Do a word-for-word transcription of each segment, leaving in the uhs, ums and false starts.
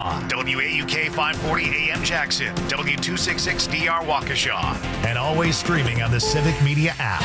Waukesha, W A U K five forty A M Jackson, W two sixty-six D R Waukesha, and always streaming on the Civic Media app.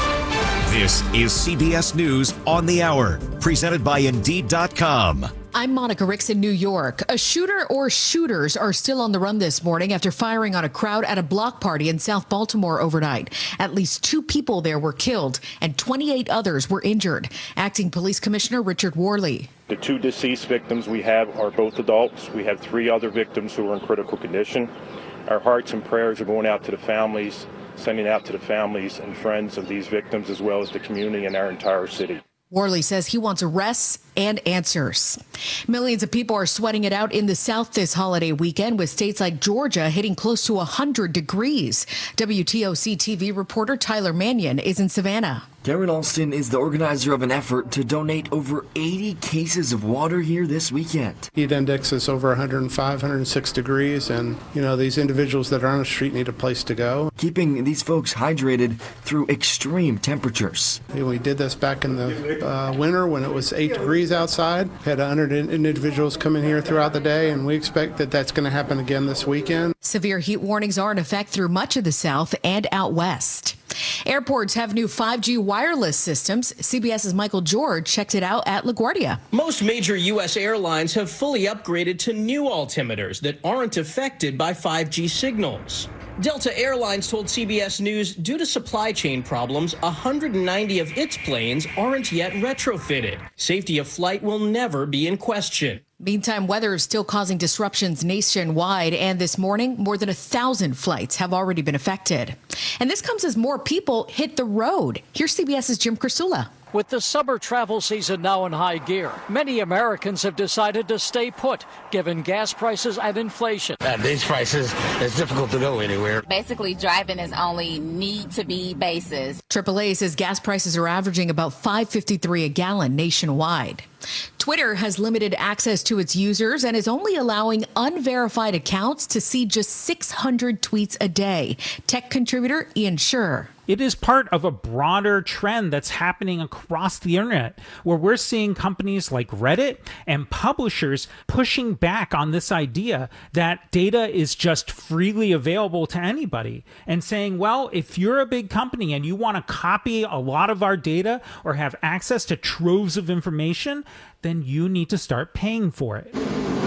This is C B S News on the Hour, presented by Indeed dot com. I'm Monica Ricks in New York. A shooter or shooters are still on the run this morning after firing on a crowd at a block party in South Baltimore overnight. At least two people there were killed and twenty-eight others were injured. Acting Police Commissioner Richard Worley. The two deceased victims we have are both adults. We have three other victims who are in critical condition. Our hearts and prayers are going out to the families, sending out to the families and friends of these victims, as well as the community and our entire city. Worley says he wants arrests and answers. Millions of people are sweating it out in the South this holiday weekend, with states like Georgia hitting close to one hundred degrees. W T O C T V reporter Tyler Mannion is in Savannah. Darren Alston is the organizer of an effort to donate over eighty cases of water here this weekend. Heat index is over one hundred five, one hundred six degrees, and, you know, these individuals that are on the street need a place to go. Keeping these folks hydrated through extreme temperatures. We did this back in the uh, winter when it was eight degrees outside. Had one hundred individuals come in here throughout the day, and we expect that that's going to happen again this weekend. Severe heat warnings are in effect through much of the South and out west. Airports have new five G wireless systems. CBS's Michael George checked it out at LaGuardia. Most major U S airlines have fully upgraded to new altimeters that aren't affected by five G signals. Delta Airlines told C B S News due to supply chain problems, one hundred ninety of its planes aren't yet retrofitted. Safety of flight will never be in question. Meantime, weather is still causing disruptions nationwide, and this morning, more than a thousand flights have already been affected. And this comes as more people hit the road. Here's CBS's Jim Kursula. With the summer travel season now in high gear, many Americans have decided to stay put, given gas prices and inflation. At these prices, it's difficult to go anywhere. Basically, driving is only need-to-be basis. triple A says gas prices are averaging about five fifty-three a gallon nationwide. Twitter has limited access to its users and is only allowing unverified accounts to see just six hundred tweets a day. Tech contributor Ian Scher. It is part of a broader trend that's happening across the internet, where we're seeing companies like Reddit and publishers pushing back on this idea that data is just freely available to anybody, and saying, well, if you're a big company and you want to copy a lot of our data or have access to troves of information, then you need to start paying for it.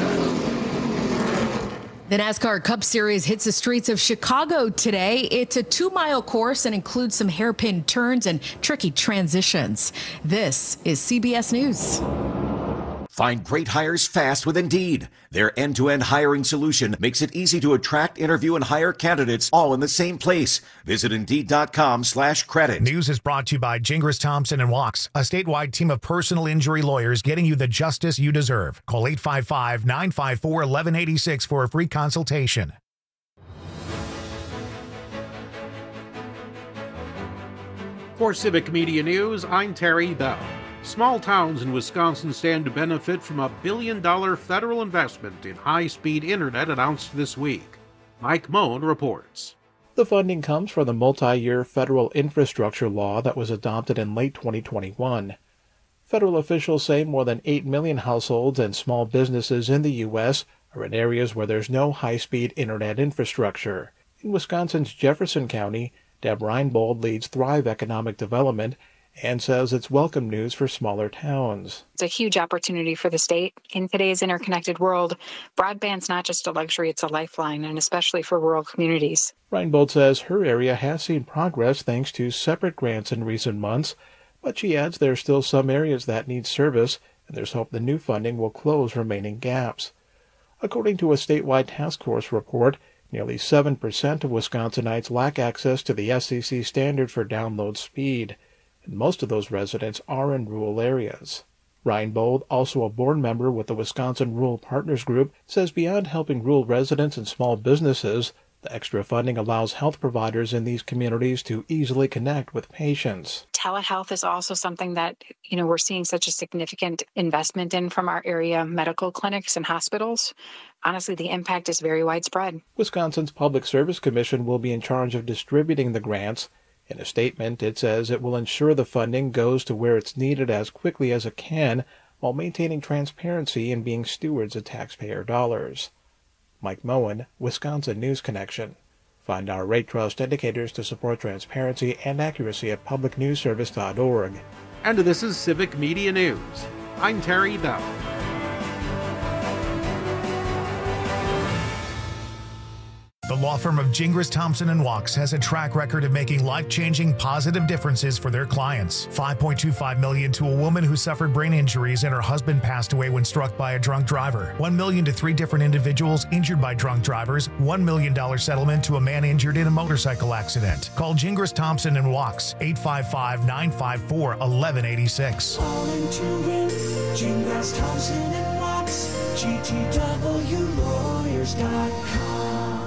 The NASCAR Cup Series hits the streets of Chicago today. It's a two-mile course and includes some hairpin turns and tricky transitions. This is C B S News. Find great hires fast with Indeed. Their end-to-end hiring solution makes it easy to attract, interview, and hire candidates all in the same place. Visit Indeed.com slash credit. News is brought to you by Gingras Thompson and Wachs, a statewide team of personal injury lawyers getting you the justice you deserve. Call eight five five, nine five four, one one eight six for a free consultation. For Civic Media News, I'm Terry Bell. Small towns in Wisconsin stand to benefit from a billion-dollar federal investment in high-speed internet announced this week. Mike Moen reports. The funding comes from the multi-year federal infrastructure law that was adopted in late twenty twenty-one. Federal officials say more than eight million households and small businesses in the U S are in areas where there's no high-speed internet infrastructure. In Wisconsin's Jefferson County, Deb Reinbold leads Thrive Economic Development and says it's welcome news for smaller towns. It's a huge opportunity for the state. In today's interconnected world, broadband's not just a luxury, it's a lifeline, and especially for rural communities. Reinbold says her area has seen progress thanks to separate grants in recent months, but she adds there are still some areas that need service, and there's hope the new funding will close remaining gaps. According to a statewide task force report, nearly seven percent of Wisconsinites lack access to the S E C standard for download speed, and most of those residents are in rural areas. Reinbold, also a board member with the Wisconsin Rural Partners Group, says beyond helping rural residents and small businesses, the extra funding allows health providers in these communities to easily connect with patients. Telehealth is also something that, you know, we're seeing such a significant investment in from our area medical clinics and hospitals. Honestly, the impact is very widespread. Wisconsin's Public Service Commission will be in charge of distributing the grants. In a statement, it says it will ensure the funding goes to where it's needed as quickly as it can, while maintaining transparency and being stewards of taxpayer dollars. Mike Moen, Wisconsin News Connection. Find our Rate Trust indicators to support transparency and accuracy at public news service dot org. And this is Civic Media News. I'm Terry Bell. The law firm of Gingras, Thompson and Wachs has a track record of making life-changing positive differences for their clients. five point two five million dollars to a woman who suffered brain injuries and her husband passed away when struck by a drunk driver. one million dollars to three different individuals injured by drunk drivers. one million dollars settlement to a man injured in a motorcycle accident. Call Gingras, Thompson and Wachs, eight five five, nine five four, one one eight six. Calling to win, Gingras, Thompson and Wachs, G T W lawyers dot com.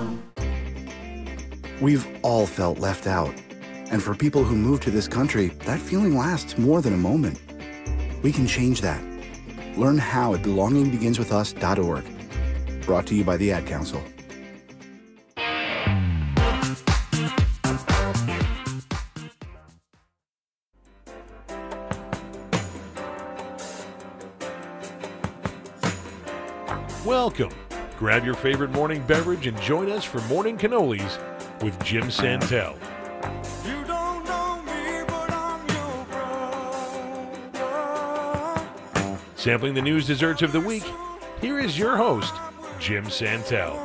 We've all felt left out. And for people who move to this country, that feeling lasts more than a moment. We can change that. Learn how at belonging begins with us dot org. Brought to you by the Ad Council. Welcome. Grab your favorite morning beverage and join us for Morning Cannolis with Jim Santel. You don't know me, but I'm your brother. Sampling the news desserts of the week, here is your host, Jim Santel.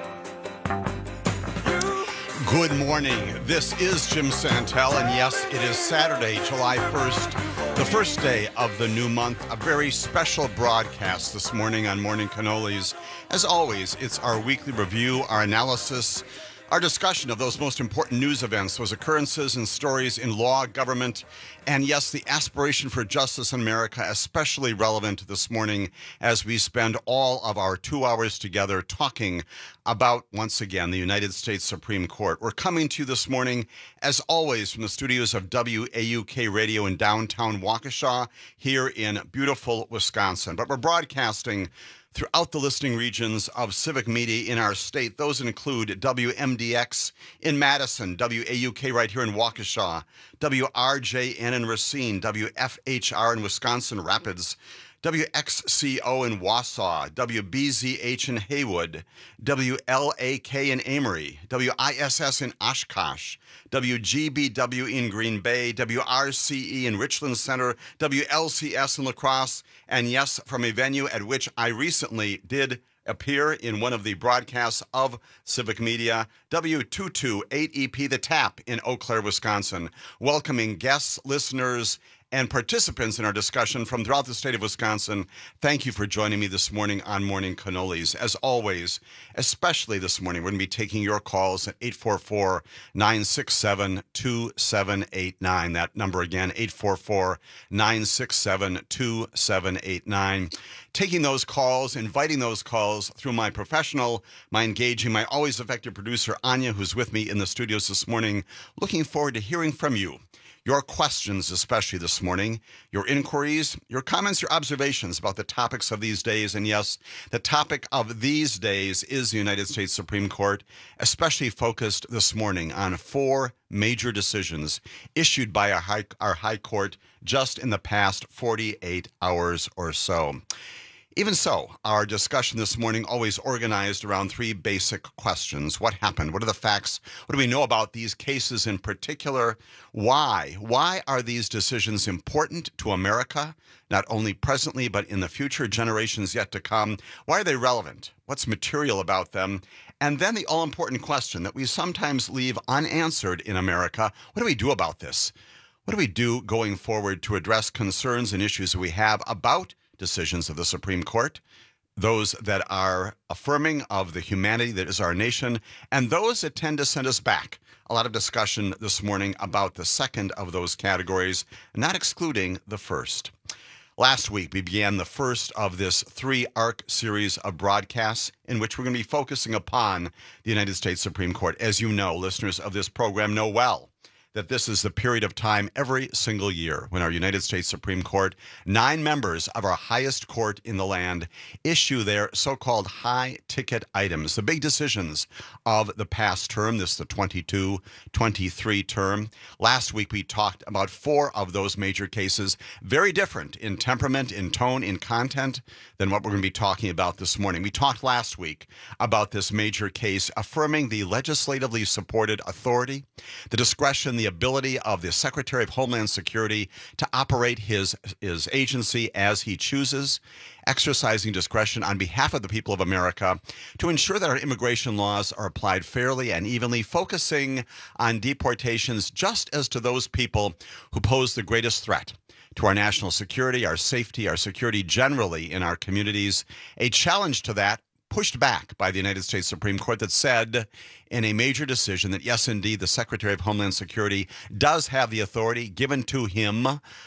Good morning. This is Jim Santel, and yes, it is Saturday, July first, the first day of the new month. A very special broadcast this morning on Morning Cannolis. As always, it's our weekly review, our analysis, our discussion of those most important news events, those occurrences and stories in law, government, and yes, the aspiration for justice in America, especially relevant this morning as we spend all of our two hours together talking about, once again, the United States Supreme Court. We're coming to you this morning, as always, from the studios of W A U K Radio in downtown Waukesha here in beautiful Wisconsin. But we're broadcasting throughout the listening regions of Civic Media in our state. Those include W M D X in Madison, W A U K right here in Waukesha, W R J N in Racine, W F H R in Wisconsin Rapids, W X C O in Wausau, W B Z H in Haywood, W L A K in Amory, W I S S in Oshkosh, W G B W in Green Bay, W R C E in Richland Center, W L C S in La Crosse, and yes, from a venue at which I recently did appear in one of the broadcasts of Civic Media, W two twenty-eight E P The Tap in Eau Claire, Wisconsin, welcoming guests, listeners, and participants in our discussion from throughout the state of Wisconsin. Thank you for joining me this morning on Morning Cannolis. As always, especially this morning, we're going to be taking your calls at eight four four, nine six seven, two seven eight nine. That number again, eight four four, nine six seven, two seven eight nine. Taking those calls, inviting those calls through my professional, my engaging, my always effective producer, Anya, who's with me in the studios this morning. Looking forward to hearing from you. Your questions, especially this morning, your inquiries, your comments, your observations about the topics of these days. And yes, the topic of these days is the United States Supreme Court, especially focused this morning on four major decisions issued by our high, our high court just in the past forty-eight hours or so. Even so, our discussion this morning always organized around three basic questions. What happened? What are the facts? What do we know about these cases in particular? Why? Why are these decisions important to America, not only presently, but in the future generations yet to come? Why are they relevant? What's material about them? And then the all-important question that we sometimes leave unanswered in America: what do we do about this? What do we do going forward to address concerns and issues that we have about decisions of the Supreme Court, those that are affirming of the humanity that is our nation, and those that tend to send us back? A lot of discussion this morning about the second of those categories, not excluding the first. Last week, we began the first of this three-arc series of broadcasts in which we're going to be focusing upon the United States Supreme Court. As you know, listeners of this program know well that this is the period of time every single year when our United States Supreme Court, nine members of our highest court in the land, issue their so-called high-ticket items, the big decisions of the past term. This is the twenty-two twenty-three term. Last week, we talked about four of those major cases, very different in temperament, in tone, in content than what we're going to be talking about this morning. We talked last week about this major case affirming the legislatively supported authority, the discretion, the ability of the Secretary of Homeland Security to operate his, his agency as he chooses, exercising discretion on behalf of the people of America to ensure that our immigration laws are applied fairly and evenly, focusing on deportations just as to those people who pose the greatest threat to our national security, our safety, our security generally in our communities. A challenge to that pushed back by the United States Supreme Court that said in a major decision that, yes, indeed, the Secretary of Homeland Security does have the authority given to him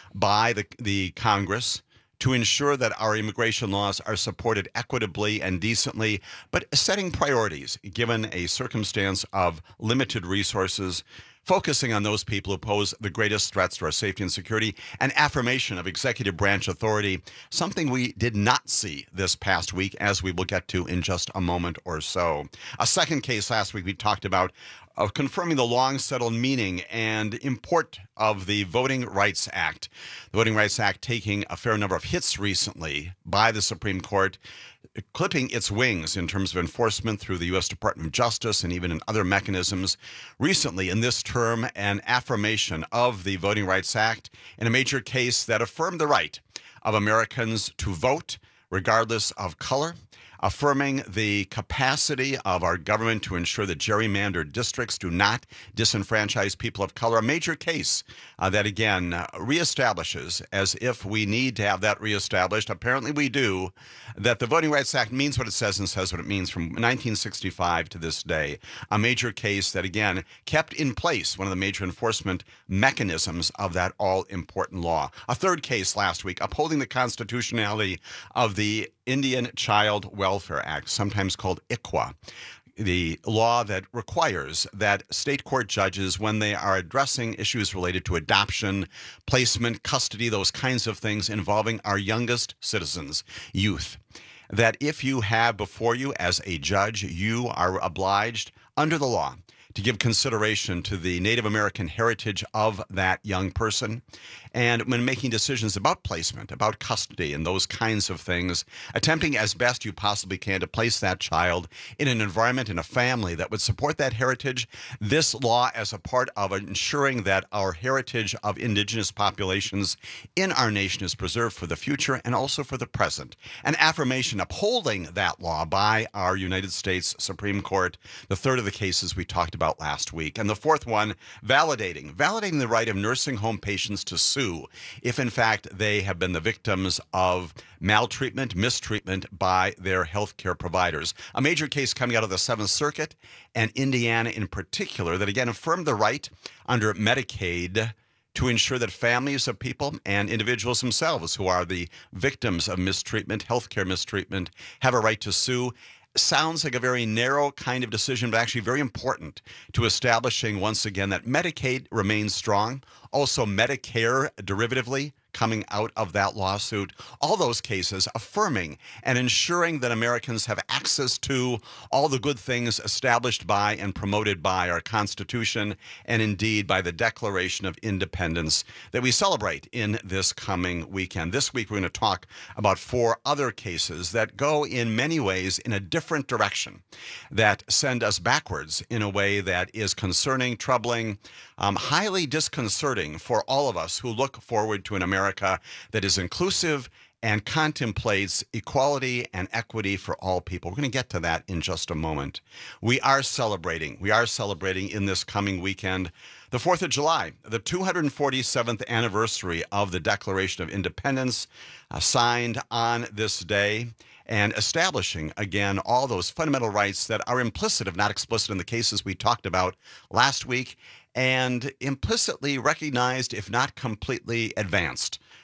by the, the Congress to ensure that our immigration laws are supported equitably and decently, but setting priorities given a circumstance of limited resources, focusing on those people who pose the greatest threats to our safety and security, and affirmation of executive branch authority, something we did not see this past week, as we will get to in just a moment or so. A second case last week we talked about of confirming the long-settled meaning and import of the Voting Rights Act. The Voting Rights Act taking a fair number of hits recently by the Supreme Court, clipping its wings in terms of enforcement through the U S Department of Justice and even in other mechanisms. Recently, in this term, an affirmation of the Voting Rights Act in a major case that affirmed the right of Americans to vote regardless of color, affirming the capacity of our government to ensure that gerrymandered districts do not disenfranchise people of color. A major case uh, that, again, uh, reestablishes, as if we need to have that reestablished, apparently we do, that the Voting Rights Act means what it says and says what it means from nineteen sixty-five to this day. A major case that, again, kept in place one of the major enforcement mechanisms of that all-important law. A third case last week upholding the constitutionality of the Indian Child Welfare Act, sometimes called I C W A, the law that requires that state court judges, when they are addressing issues related to adoption, placement, custody, those kinds of things involving our youngest citizens, youth, that if you have before you as a judge, you are obliged under the law to give consideration to the Native American heritage of that young person. And when making decisions about placement, about custody and those kinds of things, attempting as best you possibly can to place that child in an environment, in a family that would support that heritage, this law as a part of ensuring that our heritage of indigenous populations in our nation is preserved for the future and also for the present. An affirmation upholding that law by our United States Supreme Court, the third of the cases we talked about last week. And the fourth one, validating, validating the right of nursing home patients to sue if, in fact, they have been the victims of maltreatment, mistreatment by their health care providers. A major case coming out of the Seventh Circuit and Indiana in particular that, again, affirmed the right under Medicaid to ensure that families of people and individuals themselves who are the victims of mistreatment, healthcare mistreatment, have a right to sue. Sounds like a very narrow kind of decision, but actually very important to establishing, once again, that Medicaid remains strong. Also, Medicare derivatively coming out of that lawsuit. All those cases affirming and ensuring that Americans have access to all the good things established by and promoted by our Constitution and indeed by the Declaration of Independence that we celebrate in this coming weekend. This week we're going to talk about four other cases that go in many ways in a different direction, that send us backwards in a way that is concerning, troubling, um, highly disconcerting for all of us who look forward to an America that is inclusive and contemplates equality and equity for all people. We're going to get to that in just a moment. We are celebrating, we are celebrating in this coming weekend the fourth of July, the two hundred forty-seventh anniversary of the Declaration of Independence, uh, signed on this day, and establishing, again, all those fundamental rights that are implicit, if not explicit, in the cases we talked about last week, and implicitly recognized, if not completely advanced,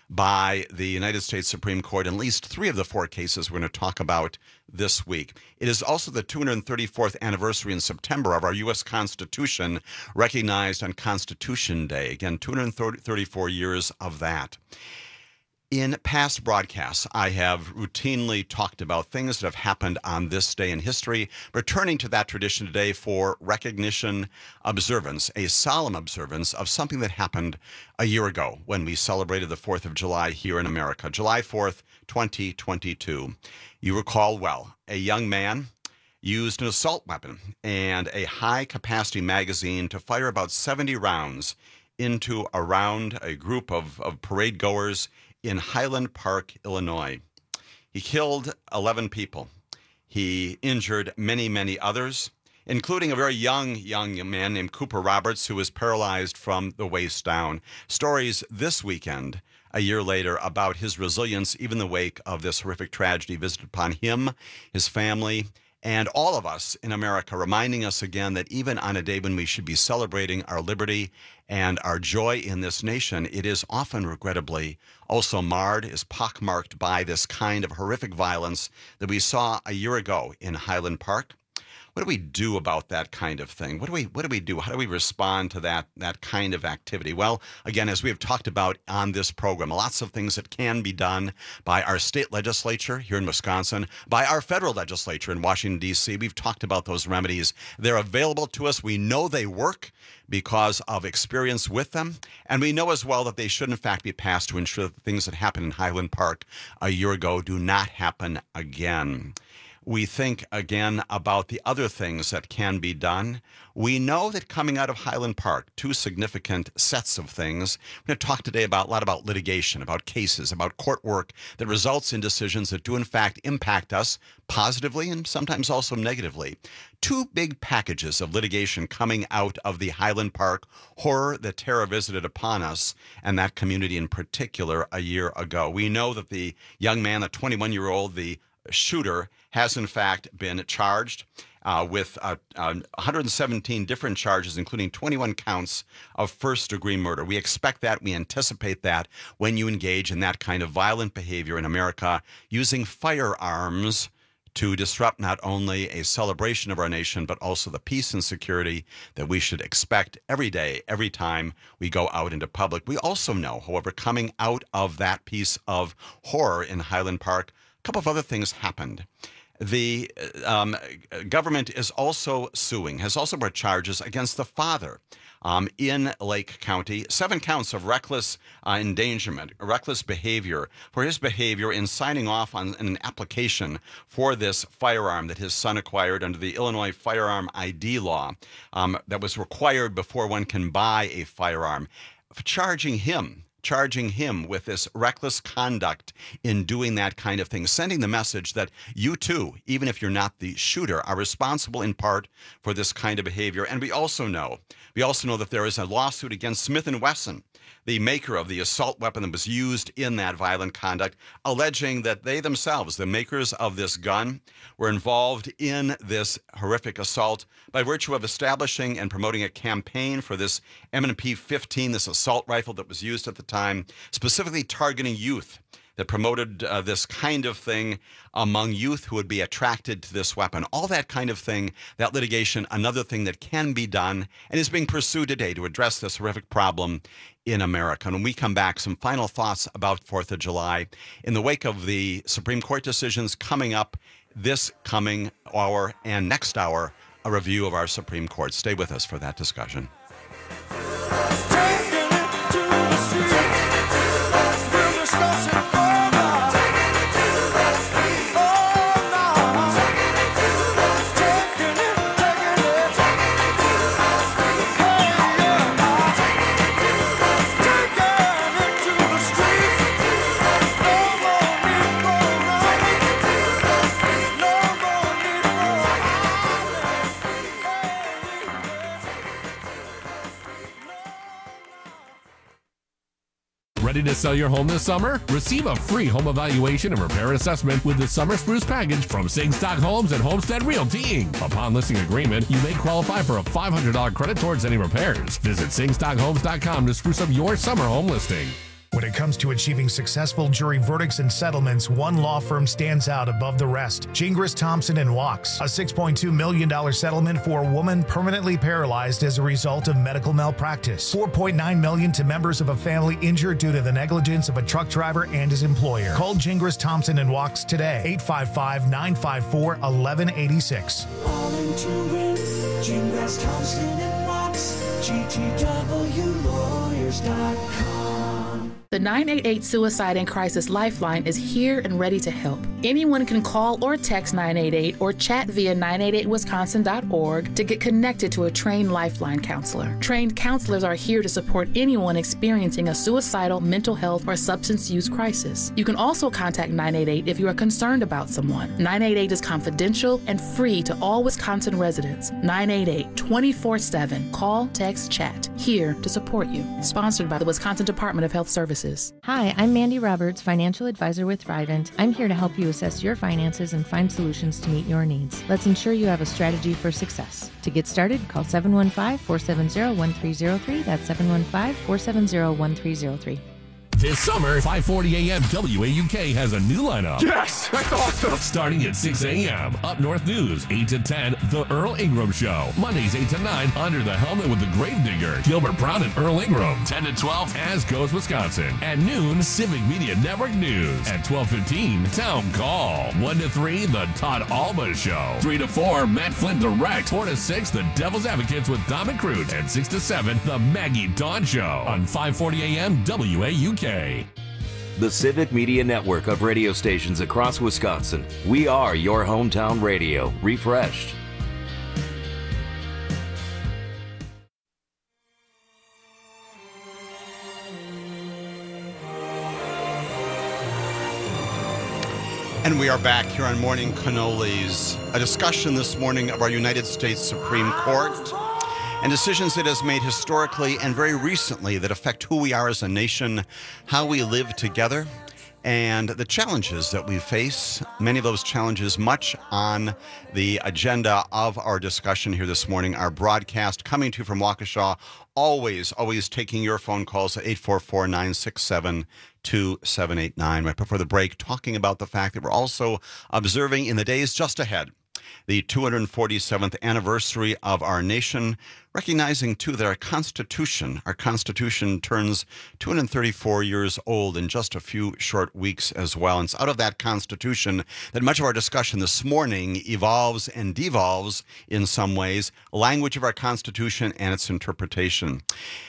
by the United States Supreme Court in at least three of the four cases we're going to talk about this week. It is also the two hundred thirty-fourth anniversary in September of our U S Constitution, recognized on Constitution Day. Again, two hundred thirty-four years of that. In past broadcasts, I have routinely talked about things that have happened on this day in history, returning to that tradition today for recognition observance, a solemn observance of something that happened a year ago when we celebrated the fourth of July here in America, July fourth, twenty twenty-two. You recall well, a young man used an assault weapon and a high-capacity magazine to fire about seventy rounds into around a group of, of parade goers in Highland Park, Illinois. He killed eleven people. He injured many, many others, including a very young, young man named Cooper Roberts, who was paralyzed from the waist down. Stories this weekend, a year later, about his resilience, even in the wake of this horrific tragedy visited upon him, his family, and all of us in America, reminding us again that even on a day when we should be celebrating our liberty and our joy in this nation, it is often, regrettably, also marred, is pockmarked by this kind of horrific violence that we saw a year ago in Highland Park. What do we do about that kind of thing? What do we what do we do? How do we respond to that that kind of activity? Well, again, as we have talked about on this program, lots of things that can be done by our state legislature here in Wisconsin, by our federal legislature in Washington, D C. We've talked about those remedies. They're available to us. We know they work because of experience with them. And we know as well that they should, in fact, be passed to ensure that the things that happened in Highland Park a year ago do not happen again. We think again about the other things that can be done. We know that coming out of Highland Park, two significant sets of things. We're going to talk today about a lot about litigation, about cases, about court work that results in decisions that do in fact impact us positively and sometimes also negatively. Two big packages of litigation coming out of the Highland Park horror that terror visited upon us and that community in particular a year ago. We know that the young man, the twenty-one-year-old, the shooter, has in fact been charged uh, with uh, uh, one hundred seventeen different charges, including twenty-one counts of first-degree murder. We expect that. We anticipate that when you engage in that kind of violent behavior in America, using firearms to disrupt not only a celebration of our nation, but also the peace and security that we should expect every day, every time we go out into public. We also know, however, coming out of that piece of horror in Highland Park, a couple of other things happened. The um, government is also suing, has also brought charges against the father um, in Lake County, seven counts of reckless uh, endangerment, reckless behavior, for his behavior in signing off on an application for this firearm that his son acquired under the Illinois firearm I D law um, that was required before one can buy a firearm, charging him charging him with this reckless conduct in doing that kind of thing, sending the message that you too, even if you're not the shooter, are responsible in part for this kind of behavior. And we also know, we also know that there is a lawsuit against Smith and Wesson, the maker of the assault weapon that was used in that violent conduct, alleging that they themselves, the makers of this gun, were involved in this horrific assault by virtue of establishing and promoting a campaign for this M and P fifteen, this assault rifle that was used at the time, specifically targeting youth, that promoted uh, this kind of thing among youth who would be attracted to this weapon. All that kind of thing, that litigation, another thing that can be done and is being pursued today to address this horrific problem in America. And when we come back, some final thoughts about fourth of July in the wake of the Supreme Court decisions coming up this coming hour and next hour, a review of our Supreme Court. Stay with us for that discussion. Ready to sell your home this summer? Receive a free home evaluation and repair assessment with the Summer Spruce Package from Singstock Homes and Homestead Realty Incorporated. Upon listing agreement, you may qualify for a five hundred dollars credit towards any repairs. Visit singstock homes dot com to spruce up your summer home listing. When it comes to achieving successful jury verdicts and settlements, one law firm stands out above the rest. Gingras, Thompson and Wachs. A six point two million dollars settlement for a woman permanently paralyzed as a result of medical malpractice. four point nine million dollars to members of a family injured due to the negligence of a truck driver and his employer. Call Gingras, Thompson and Wachs today. eight five five, nine five four, one one eight six. All into win. Gingras, Thompson and Wachs. G T W lawyers dot com. The nine eight eight Suicide and Crisis Lifeline is here and ready to help. Anyone can call or text nine eight eight or chat via nine eight eight wisconsin dot org to get connected to a trained Lifeline counselor. Trained counselors are here to support anyone experiencing a suicidal, mental health, or substance use crisis. You can also contact nine eight eight if you are concerned about someone. nine eight eight is confidential and free to all Wisconsin residents. nine eight eight, twenty-four seven. Call, text, chat. Here to support you. Sponsored by the Wisconsin Department of Health Services. Hi, I'm Mandy Roberts, financial advisor with Thrivent. I'm here to help you assess your finances and find solutions to meet your needs. Let's ensure you have a strategy for success. To get started, call seven one five, four seven zero, one three zero three. That's seven one five, four seven zero, one three zero three. This summer, five forty a.m. W A U K has a new lineup. Yes, that's awesome. Starting at six a.m. Up North News, eight to ten, The Earl Ingram Show. Mondays, eight to nine, Under the Helmet with the Gravedigger, Gilbert Brown and Earl Ingram. ten to twelve, As Goes Wisconsin. At noon, Civic Media Network News. At twelve fifteen, Town Call. one to three, The Todd Alba Show. three to four, Matt Flynn Direct. four to six, The Devil's Advocates with Dom and Crute. And six to seven, The Maggie Dawn Show. On five forty a.m. W A U K. The Civic Media Network of radio stations across Wisconsin. We are your hometown radio, refreshed. And we are back here on Morning Cannolis. A discussion this morning of our United States Supreme Court and decisions it has made historically and very recently that affect who we are as a nation, how we live together, and the challenges that we face. Many of those challenges much on the agenda of our discussion here this morning. Our broadcast coming to you from Waukesha, always, always taking your phone calls at eight four four, nine six seven, two seven eight nine. Right before the break, talking about the fact that we're also observing in the days just ahead the two hundred forty-seventh anniversary of our nation, recognizing, too, that our Constitution, our Constitution turns two hundred thirty-four years old in just a few short weeks as well. And it's out of that Constitution that much of our discussion this morning evolves and devolves in some ways, language of our Constitution and its interpretation.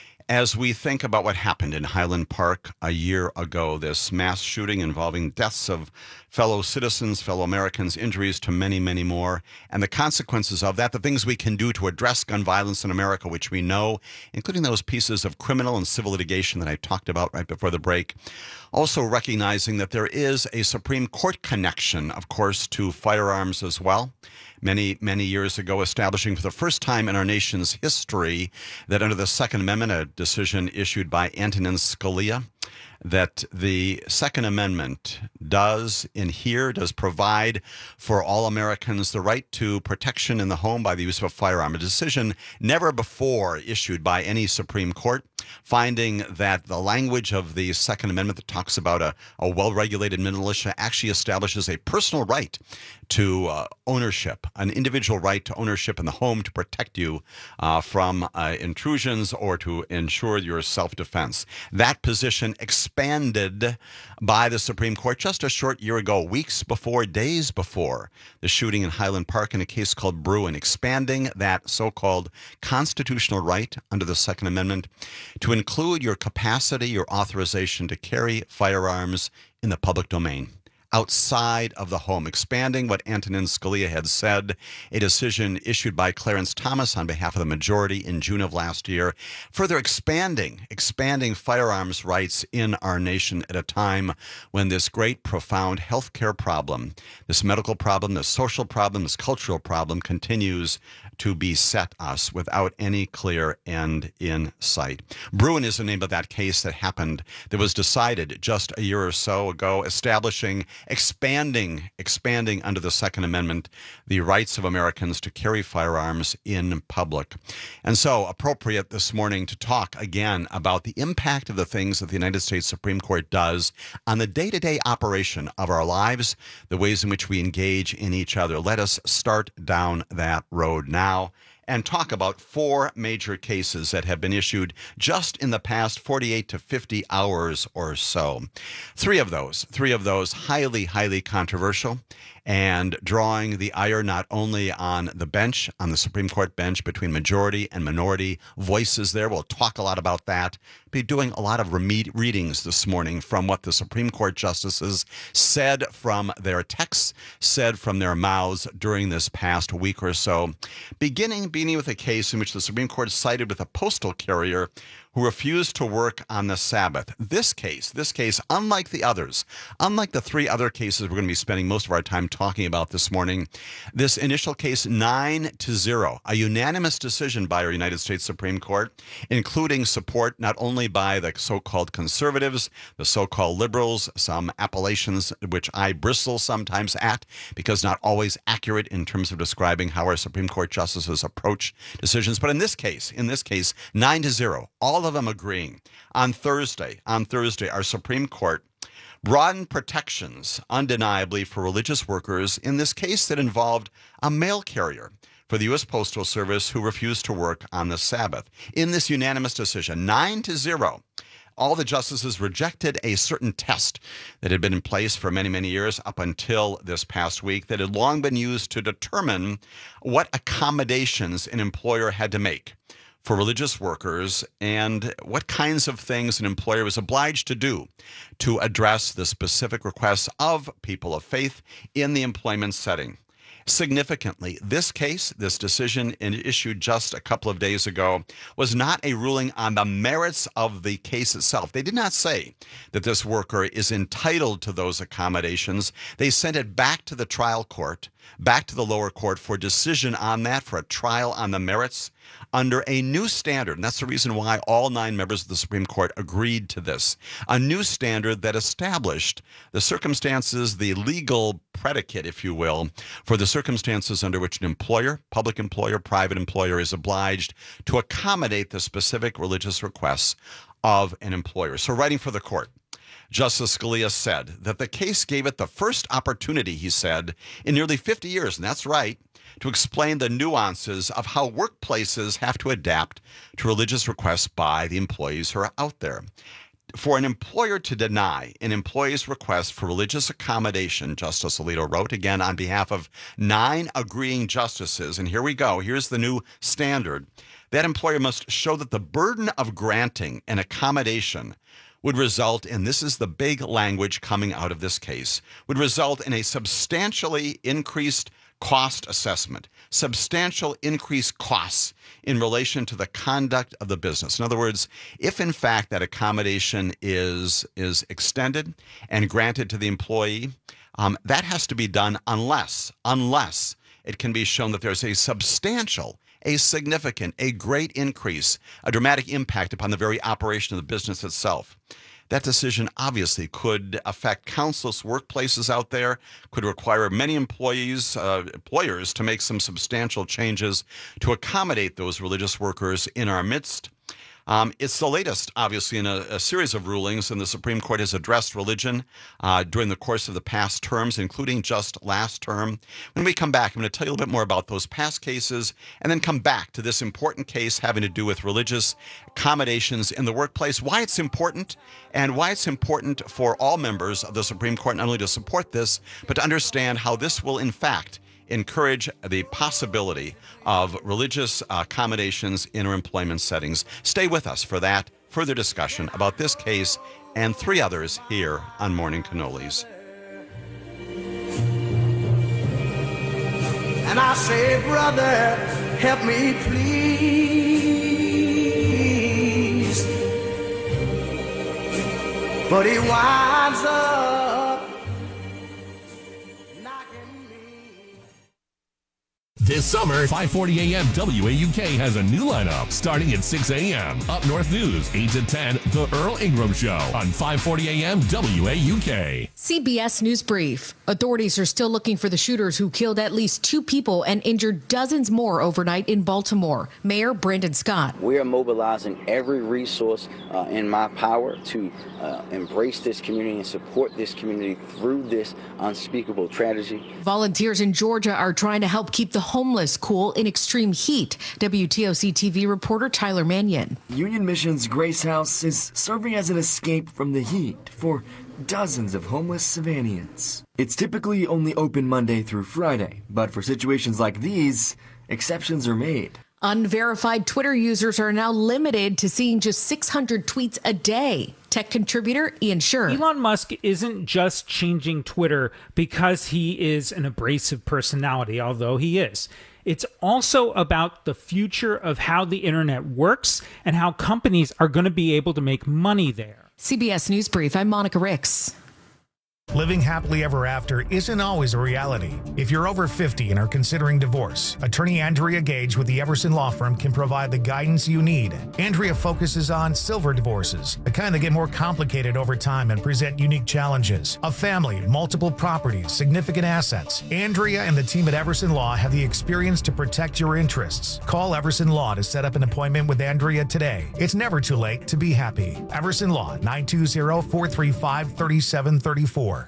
As we think about what happened in Highland Park a year ago, this mass shooting involving deaths of fellow citizens, fellow Americans, injuries to many, many more, and the consequences of that, the things we can do to address gun violence in America, which we know, including those pieces of criminal and civil litigation that I talked about right before the break. Also recognizing that there is a Supreme Court connection, of course, to firearms as well. Many, many years ago, establishing for the first time in our nation's history that under the Second Amendment, a decision issued by Antonin Scalia, that the Second Amendment does in here, does provide for all Americans the right to protection in the home by the use of a firearm. A decision never before issued by any Supreme Court, finding that the language of the Second Amendment that talks about a, a well-regulated militia actually establishes a personal right to uh, ownership, an individual right to ownership in the home to protect you uh, from uh, intrusions or to ensure your self-defense. That position expanded by the Supreme Court just a short year ago, weeks before, days before the shooting in Highland Park in a case called Bruin, expanding that so-called constitutional right under the Second Amendment to include your capacity, your authorization to carry firearms in the public domain, outside of the home, expanding what Antonin Scalia had said, a decision issued by Clarence Thomas on behalf of the majority in June of last year, further expanding, expanding firearms rights in our nation at a time when this great, profound healthcare problem, this medical problem, this social problem, this cultural problem continues to beset us without any clear end in sight. Bruin is the name of that case that happened, that was decided just a year or so ago, establishing expanding, expanding under the Second Amendment the rights of Americans to carry firearms in public. And so appropriate this morning to talk again about the impact of the things that the United States Supreme Court does on the day-to-day operation of our lives, the ways in which we engage in each other. Let us start down that road now and talk about four major cases that have been issued just in the past forty-eight to fifty hours or so. Three of those, three of those highly, highly controversial and drawing the ire not only on the bench, on the Supreme Court bench, between majority and minority voices there. We'll talk a lot about that. Be doing a lot of remed- readings this morning from what the Supreme Court justices said from their texts, said from their mouths during this past week or so. Beginning, beginning with a case in which the Supreme Court sided with a postal carrier who refused to work on the Sabbath. This case, this case, unlike the others, unlike the three other cases we're going to be spending most of our time talking about this morning, this initial case, nine to zero, a unanimous decision by our United States Supreme Court, including support not only by the so-called conservatives, the so-called liberals, some appellations which I bristle sometimes at because not always accurate in terms of describing how our Supreme Court justices approach decisions. But in this case, in this case, nine to zero, all of them agreeing. On Thursday, on Thursday, our Supreme Court broadened protections undeniably for religious workers in this case that involved a mail carrier for the U S Postal Service who refused to work on the Sabbath. In this unanimous decision, nine to zero, all the justices rejected a certain test that had been in place for many, many years up until this past week that had long been used to determine what accommodations an employer had to make for religious workers and what kinds of things an employer was obliged to do to address the specific requests of people of faith in the employment setting. Significantly, this case, this decision issued just a couple of days ago, was not a ruling on the merits of the case itself. They did not say that this worker is entitled to those accommodations. They sent it back to the trial court, back to the lower court for decision on that, for a trial on the merits under a new standard. And that's the reason why all nine members of the Supreme Court agreed to this. A new standard that established the circumstances, the legal predicate, if you will, for the circumstances under which an employer, public employer, private employer, is obliged to accommodate the specific religious requests of an employer. So writing for the court, Justice Scalia said that the case gave it the first opportunity, he said, in nearly fifty years, and that's right, to explain the nuances of how workplaces have to adapt to religious requests by the employees who are out there. For an employer to deny an employee's request for religious accommodation, Justice Alito wrote, again on behalf of nine agreeing justices, and here we go, here's the new standard, that employer must show that the burden of granting an accommodation would result in, this is the big language coming out of this case, would result in a substantially increased cost assessment, substantial increased costs in relation to the conduct of the business. In other words, if in fact that accommodation is, is extended and granted to the employee, um, that has to be done unless, unless it can be shown that there's a substantial, a significant, a great increase, a dramatic impact upon the very operation of the business itself. That decision obviously could affect countless workplaces out there, could require many employees, uh, employers to make some substantial changes to accommodate those religious workers in our midst. Um, it's the latest, obviously, in a, a series of rulings, and the Supreme Court has addressed religion uh, during the course of the past terms, including just last term. When we come back, I'm going to tell you a little bit more about those past cases, and then come back to this important case having to do with religious accommodations in the workplace, why it's important, and why it's important for all members of the Supreme Court not only to support this, but to understand how this will, in fact, encourage the possibility of religious accommodations in our employment settings. Stay with us for that further discussion about this case and three others here on Morning Cannolis. And I say, brother, help me please. But he winds up. This summer, five forty a.m. W A U K has a new lineup starting at six a.m. Up North News, eight to ten, The Earl Ingram Show on five forty a.m. W A U K. C B S News Brief. Authorities are still looking for the shooters who killed at least two people and injured dozens more overnight in Baltimore. Mayor Brandon Scott. We are mobilizing every resource uh, in my power to uh, embrace this community and support this community through this unspeakable tragedy. Volunteers in Georgia are trying to help keep the homeless cool in extreme heat. W T O C T V reporter Tyler Mannion. Union Mission's Grace House is serving as an escape from the heat for dozens of homeless Savannahans. It's typically only open Monday through Friday, but for situations like these, exceptions are made. Unverified Twitter users are now limited to seeing just six hundred tweets a day. Tech contributor Ian Scher. Elon Musk isn't just changing Twitter because he is an abrasive personality, although he is. It's also about the future of how the internet works and how companies are going to be able to make money there. C B S News Brief, I'm Monica Ricks. Living happily ever after isn't always a reality. If you're over fifty and are considering divorce, attorney Andrea Gage with the Everson Law Firm can provide the guidance you need. Andrea focuses on silver divorces, the kind that get more complicated over time and present unique challenges. A family, multiple properties, significant assets. Andrea and the team at Everson Law have the experience to protect your interests. Call Everson Law to set up an appointment with Andrea today. It's never too late to be happy. Everson Law, nine two zero, four three five, three seven three four.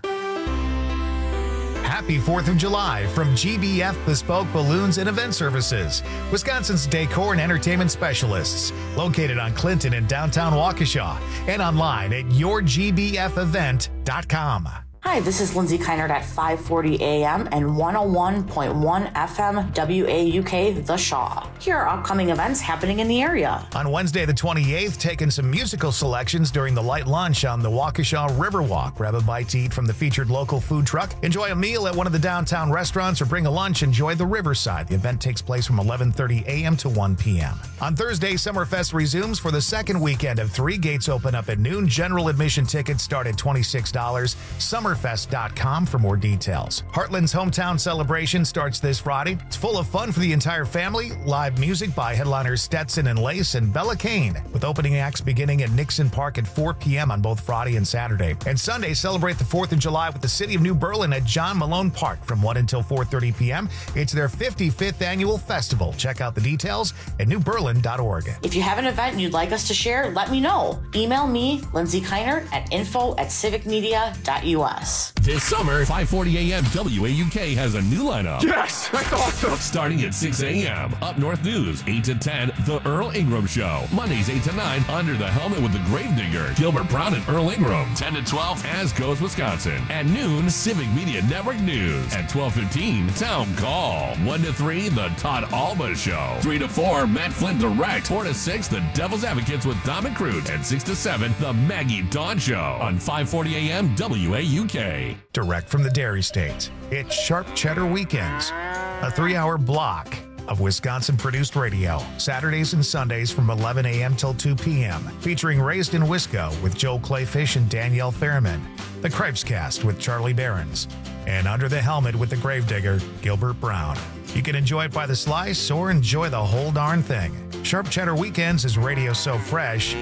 Happy fourth of July from G B F Bespoke Balloons and Event Services, Wisconsin's decor and entertainment specialists, located on Clinton in downtown Waukesha, and online at your g b f event dot com. Hi, this is Lindsay Keinert at five forty a.m. and one oh one point one F M W A U K The Shaw. Here are upcoming events happening in the area. On Wednesday the twenty-eighth, taking some musical selections during the light lunch on the Waukesha Riverwalk. Grab a bite to eat from the featured local food truck, enjoy a meal at one of the downtown restaurants, or bring a lunch, enjoy the Riverside. The event takes place from eleven thirty a.m. to one p.m. On Thursday, Summerfest resumes for the second weekend of three. Gates open up at noon. General admission tickets start at twenty-six dollars. Summer Summerfest dot com for more details. Heartland's Hometown Celebration starts this Friday. It's full of fun for the entire family. Live music by headliners Stetson and Lace and Bella Kane, with opening acts beginning at Nixon Park at four p.m. on both Friday and Saturday. And Sunday, celebrate the fourth of July with the City of New Berlin at John Malone Park from one until four thirty p.m. It's their fifty-fifth annual festival. Check out the details at new berlin dot org. If you have an event you'd like us to share, let me know. Email me, Lindsay Keinert, at info at civic media dot u s. This summer, five forty a.m. W A U K has a new lineup. Yes, that's awesome. Starting at six a.m. Up North News, eight to ten, The Earl Ingram Show. Mondays, eight to nine, Under the Helmet with the Gravedigger, Gilbert Brown and Earl Ingram. ten to twelve, As Goes Wisconsin. At noon, Civic Media Network News. At twelve fifteen, Town Call. one to three, The Todd Alba Show. three to four, Matt Flint Direct. four to six, The Devil's Advocates with Dom and Crute. And six to seven, The Maggie Dawn Show. On five forty a.m. W A U K. Direct from the Dairy State, it's Sharp Cheddar Weekends, a three-hour block of Wisconsin-produced radio, Saturdays and Sundays from eleven a.m. till two p.m., featuring Raised in Wisco with Joe Clayfish and Danielle Fairman, The Cripes Cast with Charlie Behrens, and Under the Helmet with the Gravedigger, Gilbert Brown. You can enjoy it by the slice or enjoy the whole darn thing. Sharp Cheddar Weekends is radio so fresh,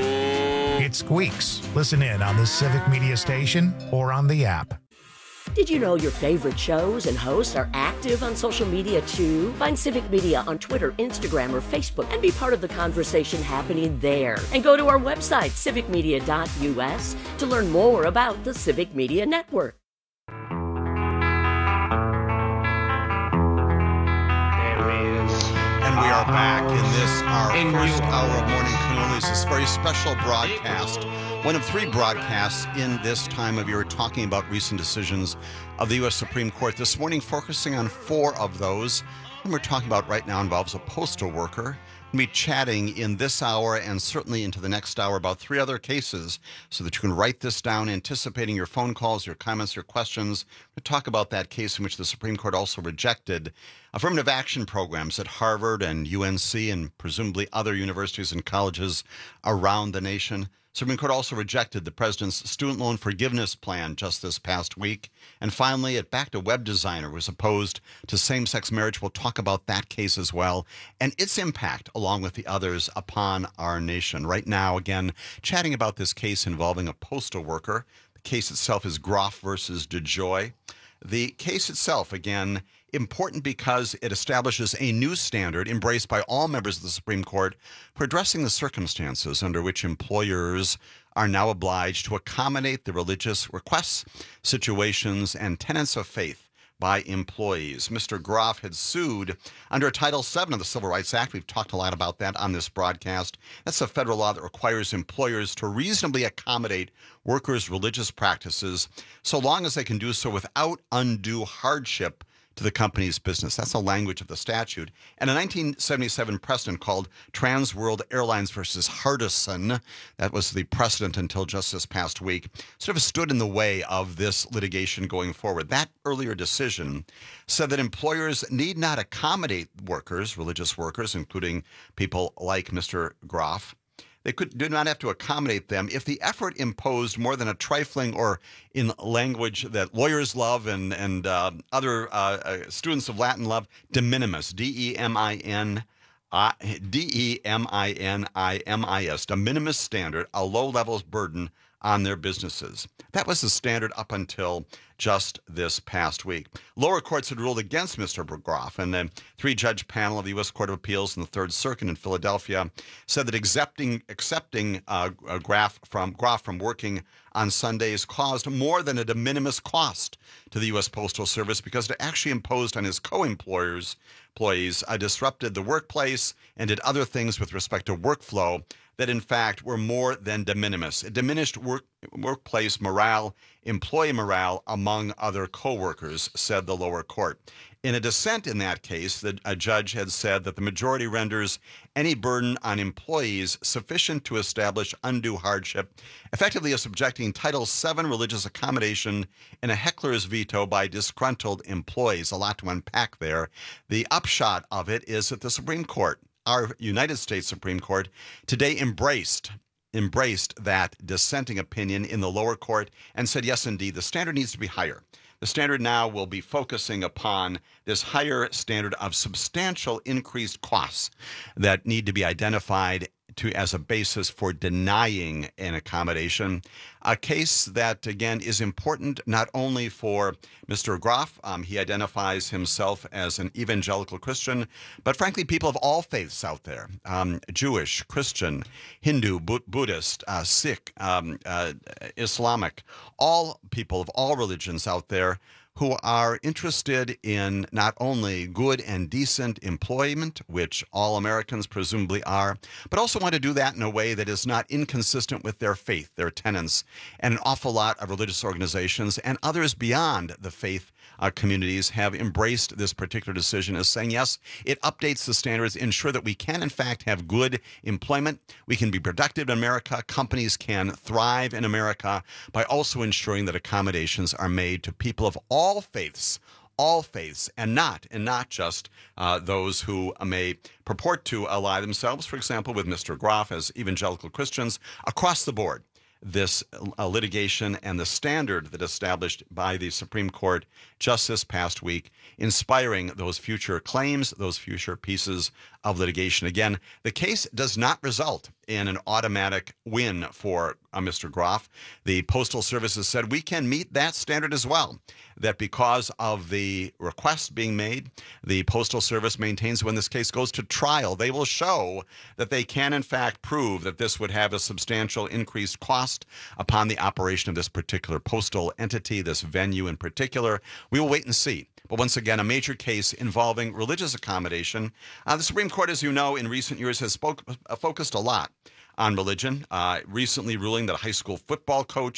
it squeaks. Listen in on the Civic Media Station or on the app. Did you know your favorite shows and hosts are active on social media too? Find Civic Media on Twitter, Instagram, or Facebook and be part of the conversation happening there. And go to our website, civic media dot u s, to learn more about the Civic Media Network. And we are back in this, our first hour of Morning Cannolis, this very special broadcast, one of three broadcasts in this time of year talking about recent decisions of the U S Supreme Court. This morning focusing on four of those, and we're talking about right now involves a postal worker. We'll be chatting in this hour and certainly into the next hour about three other cases so that you can write this down, anticipating your phone calls, your comments, your questions. We'll talk about that case in which the Supreme Court also rejected affirmative action programs at Harvard and U N C and presumably other universities and colleges around the nation. Supreme Court also rejected the president's student loan forgiveness plan just this past week. And finally, it backed a web designer who was opposed to same-sex marriage. We'll talk about that case as well and its impact, along with the others, upon our nation. Right now, again, chatting about this case involving a postal worker. The case itself is Groff versus DeJoy. The case itself, again, important because it establishes a new standard embraced by all members of the Supreme Court for addressing the circumstances under which employers are now obliged to accommodate the religious requests, situations, and tenets of faith by employees. Mister Groff had sued under Title seven of the Civil Rights Act. We've talked a lot about that on this broadcast. That's a federal law that requires employers to reasonably accommodate workers' religious practices so long as they can do so without undue hardship to the company's business. That's the language of the statute. And a nineteen seventy-seven precedent called Trans World Airlines versus Hardison, that was the precedent until just this past week, sort of stood in the way of this litigation going forward. That earlier decision said that employers need not accommodate workers, religious workers, including people like Mister Groff. They could do not have to accommodate them if the effort imposed more than a trifling, or in language that lawyers love and, and uh, other uh, uh, students of Latin love, de minimis, D E M I N, uh, D E M I N I M I S, de minimis standard, a low-level burden on their businesses. That was the standard up until just this past week. Lower courts had ruled against Mister Groff, and the three-judge panel of the U S Court of Appeals in the Third Circuit in Philadelphia said that accepting accepting uh, Groff from Groff from working on Sundays caused more than a de minimis cost to the U S Postal Service because it actually imposed on his co-employers employees uh, disrupted the workplace and did other things with respect to workflow that, in fact, were more than de minimis. It diminished work, workplace morale, employee morale among other coworkers, said the lower court. In a dissent in that case, the, a judge had said that the majority renders any burden on employees sufficient to establish undue hardship, effectively subjecting Title seven religious accommodation in a heckler's veto by disgruntled employees. A lot to unpack there. The upshot of it is that the Supreme Court, our United States Supreme Court, today embraced embraced that dissenting opinion in the lower court and said, yes, indeed, the standard needs to be higher. The standard now will be focusing upon this higher standard of substantial increased costs that need to be identified to as a basis for denying an accommodation, a case that, again, is important not only for Mister Groff. Um, he identifies himself as an evangelical Christian, but frankly, people of all faiths out there, um, Jewish, Christian, Hindu, Bu- Buddhist, uh, Sikh, um, uh, Islamic, all people of all religions out there who are interested in not only good and decent employment, which all Americans presumably are, but also want to do that in a way that is not inconsistent with their faith, their tenets, and an awful lot of religious organizations and others beyond the faith uh, communities have embraced this particular decision as saying, yes, it updates the standards, ensure that we can, in fact, have good employment. We can be productive in America. Companies can thrive in America by also ensuring that accommodations are made to people of all faiths, all faiths, and not and not just uh, those who may purport to ally themselves, for example, with Mister Groff as evangelical Christians across the board. This uh, litigation and the standard that established by the Supreme Court just this past week, inspiring those future claims, those future pieces of litigation. Again, the case does not result in an automatic win for uh, Mister Groff. The Postal Service has said we can meet that standard as well, that because of the requests being made, the Postal Service maintains when this case goes to trial, they will show that they can, in fact, prove that this would have a substantial increased cost upon the operation of this particular postal entity, this venue in particular. We will wait and see. But once again, a major case involving religious accommodation. Uh, the Supreme Court, as you know, in recent years has spoke, uh, focused a lot on religion, uh, recently ruling that a high school football coach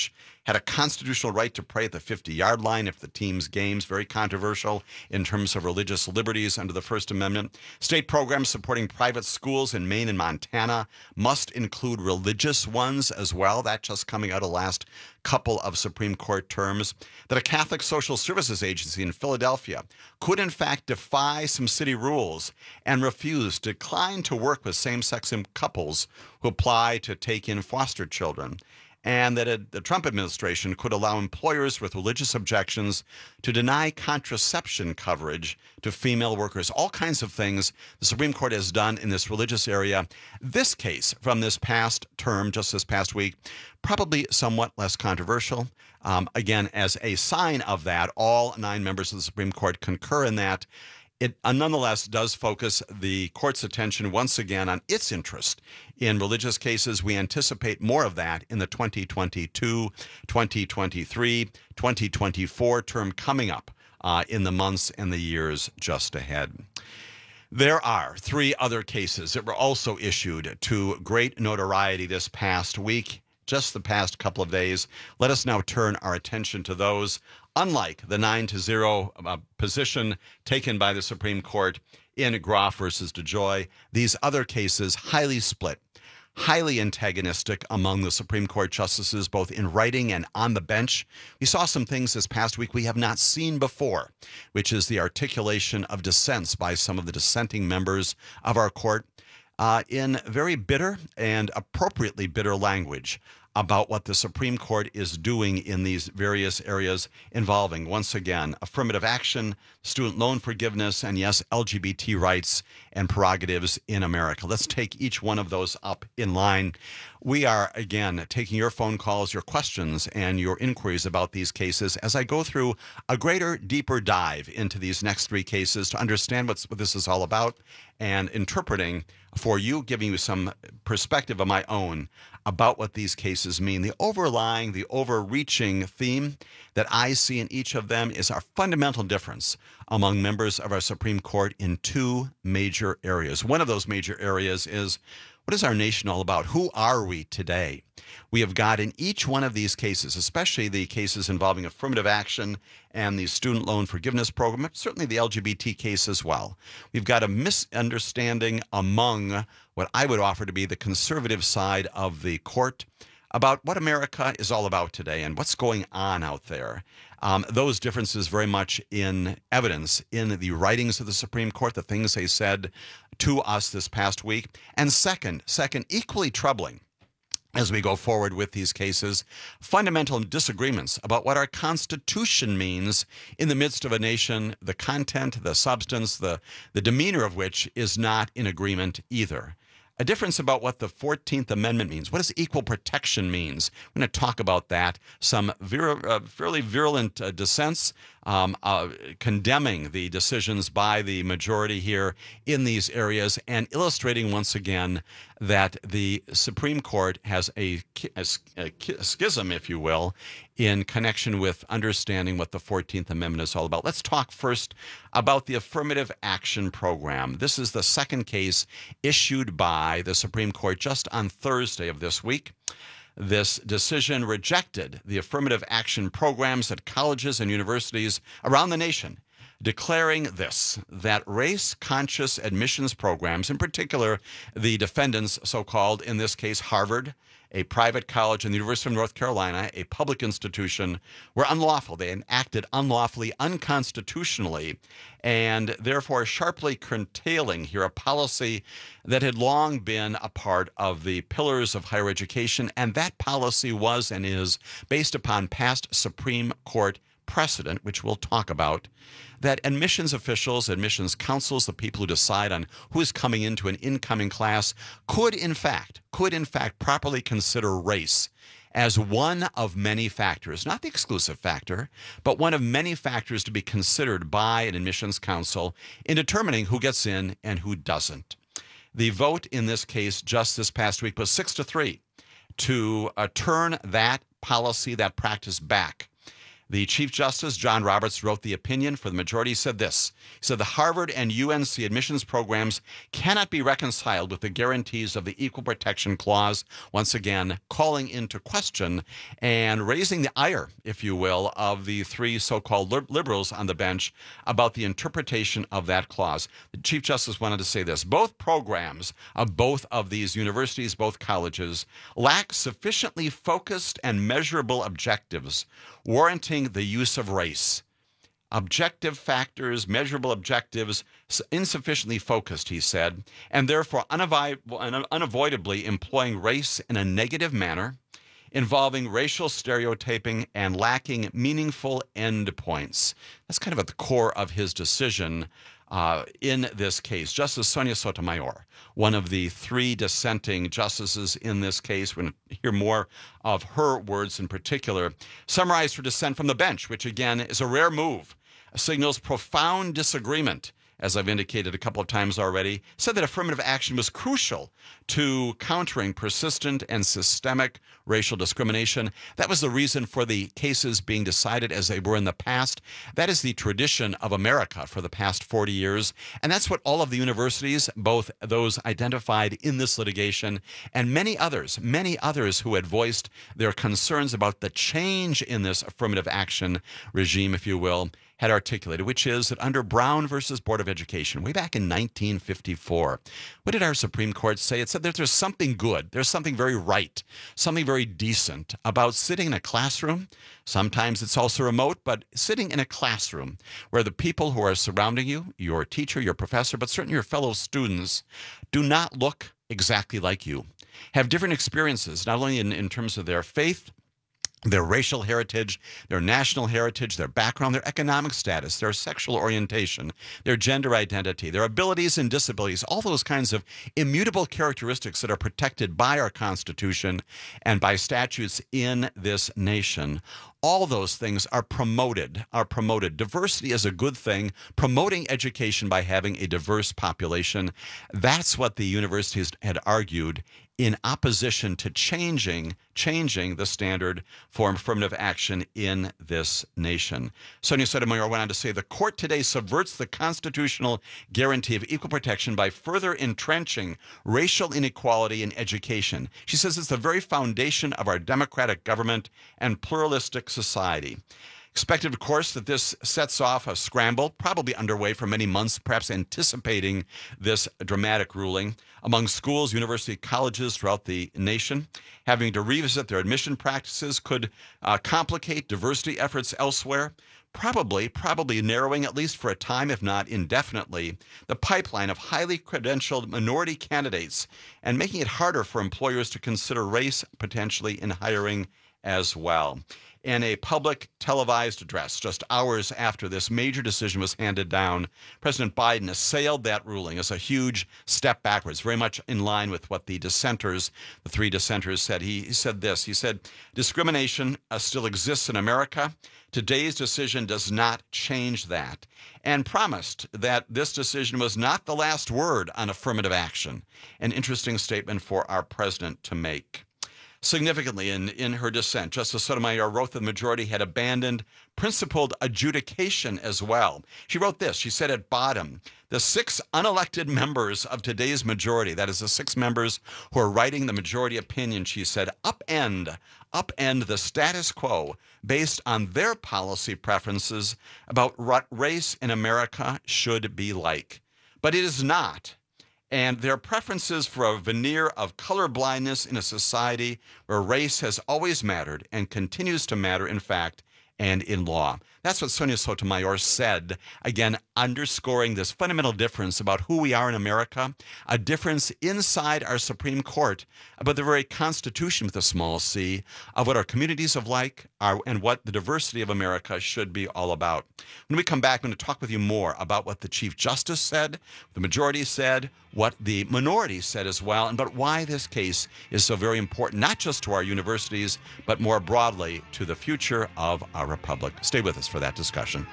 had a constitutional right to pray at the fifty-yard line if the team's games, very controversial in terms of religious liberties under the First Amendment. State programs supporting private schools in Maine and Montana must include religious ones as well. That just coming out of the last couple of Supreme Court terms. That a Catholic social services agency in Philadelphia could in fact defy some city rules and refuse, decline to work with same-sex couples who apply to take in foster children. And that a, the Trump administration could allow employers with religious objections to deny contraception coverage to female workers. All kinds of things the Supreme Court has done in this religious area. This case from this past term, just this past week, probably somewhat less controversial. Um, again, as a sign of that, all nine members of the Supreme Court concur in that. It uh, nonetheless does focus the court's attention once again on its interest in religious cases. We anticipate more of that in the twenty twenty-two, twenty twenty-three, twenty twenty-four term coming up uh, in the months and the years just ahead. There are three other cases that were also issued to great notoriety this past week, just the past couple of days. Let us now turn our attention to those. Unlike the nine to zero uh, position taken by the Supreme Court in Groff versus DeJoy, these other cases highly split, highly antagonistic among the Supreme Court justices, both in writing and on the bench. We saw some things this past week we have not seen before, which is the articulation of dissents by some of the dissenting members of our court uh, in very bitter and appropriately bitter language about what the Supreme Court is doing in these various areas involving, once again, affirmative action, student loan forgiveness, and yes, L G B T rights and prerogatives in America. Let's take each one of those up in line. We are, again, taking your phone calls, your questions, and your inquiries about these cases as I go through a greater, deeper dive into these next three cases to understand what's, what this is all about and interpreting for you, giving you some perspective of my own about what these cases mean. The overlying, the overreaching theme that I see in each of them is our fundamental difference among members of our Supreme Court in two major areas. One of those major areas is, what is our nation all about? Who are we today? We have got in each one of these cases, especially the cases involving affirmative action and the student loan forgiveness program, certainly the L G B T case as well, we've got a misunderstanding among what I would offer to be the conservative side of the court about what America is all about today and what's going on out there. Um, those differences very much in evidence in the writings of the Supreme Court, the things they said to us this past week. And second, second, equally troubling, as we go forward with these cases, fundamental disagreements about what our Constitution means in the midst of a nation, the content, the substance, the, the demeanor of which is not in agreement either. A difference about what the fourteenth Amendment means. What does equal protection means? We're going to talk about that. Some vir- uh, fairly virulent uh, dissents um, uh, condemning the decisions by the majority here in these areas and illustrating once again that the Supreme Court has a, a, a schism, if you will, in connection with understanding what the fourteenth Amendment is all about. Let's talk first about the Affirmative Action Program. This is the second case issued by the Supreme Court just on Thursday of this week. This decision rejected the affirmative action programs at colleges and universities around the nation, declaring this, that race-conscious admissions programs, in particular the defendants, so-called, in this case, Harvard, a private college, and the University of North Carolina, a public institution, were unlawful. They acted unlawfully, unconstitutionally, and therefore sharply curtailing here a policy that had long been a part of the pillars of higher education, and that policy was and is based upon past Supreme Court precedent, which we'll talk about, that admissions officials, admissions councils, the people who decide on who is coming into an incoming class, could in fact, could in fact properly consider race as one of many factors, not the exclusive factor, but one of many factors to be considered by an admissions council in determining who gets in and who doesn't. The vote in this case just this past week was six to three to uh, turn that policy, that practice back. The Chief Justice, John Roberts, wrote the opinion for the majority. He said this. He said, the Harvard and U N C admissions programs cannot be reconciled with the guarantees of the Equal Protection Clause, once again, calling into question and raising the ire, if you will, of the three so-called liberals on the bench about the interpretation of that clause. The Chief Justice wanted to say this. Both programs of both of these universities, both colleges, lack sufficiently focused and measurable objectives warranting the use of race. Objective factors, measurable objectives, insufficiently focused, he said, and therefore unavoid- unavoidably employing race in a negative manner, involving racial stereotyping and lacking meaningful endpoints. That's kind of at the core of his decision uh, in this case. Justice Sonia Sotomayor, one of the three dissenting justices in this case, we're going to hear more of her words in particular, summarized her dissent from the bench, which again is a rare move, signals profound disagreement, as I've indicated a couple of times already, said that affirmative action was crucial to countering persistent and systemic racial discrimination. That was the reason for the cases being decided as they were in the past. That is the tradition of America for the past forty years. And that's what all of the universities, both those identified in this litigation and many others, many others who had voiced their concerns about the change in this affirmative action regime, if you will, had articulated, which is that under Brown versus Board of Education, way back in nineteen fifty-four, what did our Supreme Court say? It said that there's something good, there's something very right, something very decent about sitting in a classroom. Sometimes it's also remote, but sitting in a classroom where the people who are surrounding you, your teacher, your professor, but certainly your fellow students, do not look exactly like you, have different experiences, not only in, in terms of their faith, their racial heritage, their national heritage, their background, their economic status, their sexual orientation, their gender identity, their abilities and disabilities, all those kinds of immutable characteristics that are protected by our Constitution and by statutes in this nation. All those things are promoted, are promoted. Diversity is a good thing. Promoting education by having a diverse population, that's what the universities had argued in opposition to changing, changing the standard for affirmative action in this nation. Sonia Sotomayor went on to say, the court today subverts the constitutional guarantee of equal protection by further entrenching racial inequality in education. She says it's the very foundation of our democratic government and pluralistic society. Expected, of course, that this sets off a scramble, probably underway for many months, perhaps anticipating this dramatic ruling, among schools, university, colleges throughout the nation. Having to revisit their admission practices could uh, complicate diversity efforts elsewhere, probably, probably narrowing, at least for a time, if not indefinitely, the pipeline of highly credentialed minority candidates and making it harder for employers to consider race potentially in hiring as well. In a public televised address just hours after this major decision was handed down, President Biden assailed that ruling as a huge step backwards, very much in line with what the dissenters, the three dissenters said. He, he said this, he said, discrimination uh, still exists in America. Today's decision does not change that, and promised that this decision was not the last word on affirmative action. An interesting statement for our president to make. Significantly, in, in her dissent, Justice Sotomayor wrote that the majority had abandoned principled adjudication as well. She wrote this. She said at bottom, the six unelected members of today's majority, that is the six members who are writing the majority opinion, she said, upend, upend the status quo based on their policy preferences about what race in America should be like. But it is not. And their preferences for a veneer of colorblindness in a society where race has always mattered and continues to matter, in fact, and in law. That's what Sonia Sotomayor said, again, underscoring this fundamental difference about who we are in America, a difference inside our Supreme Court about the very Constitution with a small c, of what our communities are like our, and what the diversity of America should be all about. When we come back, I'm going to talk with you more about what the Chief Justice said, the majority said, what the minority said as well, and about why this case is so very important, not just to our universities, but more broadly to the future of our republic. Stay with us for that discussion.